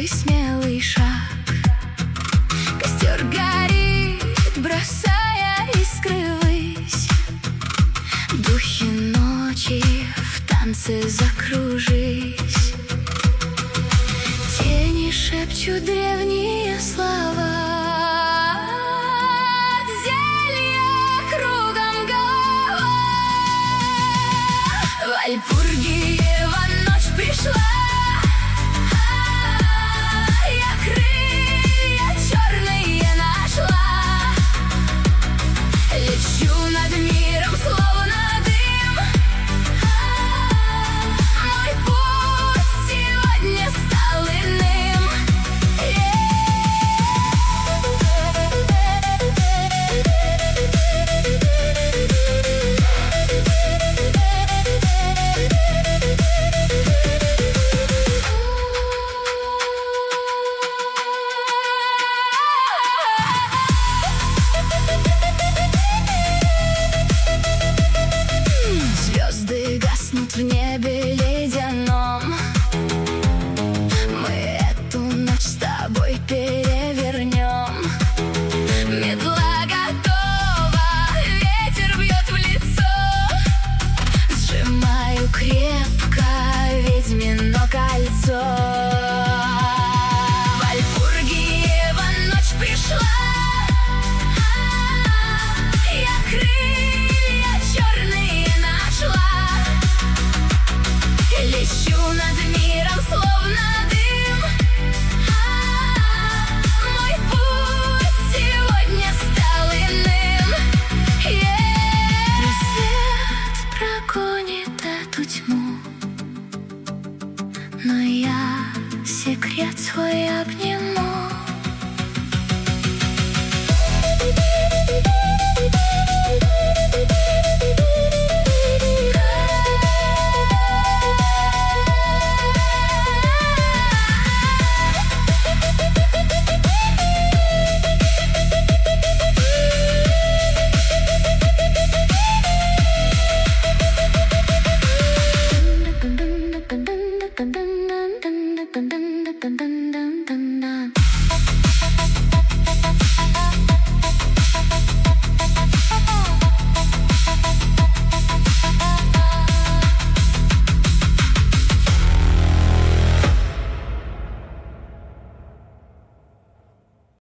твой смелый шаг. Костер горит, бросая искры ввысь. Духи ночи в танце закружились. Тени шепчут древние слова. В Вальпургиева ночь пришла. Я крылья черные нашла. Лечу над миром, словно дым. Мой путь сегодня стал иным. В небе ледяном мы эту ночь с тобой перевернем. Метла готова, ветер бьет в лицо. Сжимаю крепко ведьмино кольцо. Вальпургиева ночь пришла. Я крылья черные нашла. Лечу над миром, словно дым. Мой путь сегодня стал иным. Рассвет прогонит эту тьму, но я секрет свой обниму.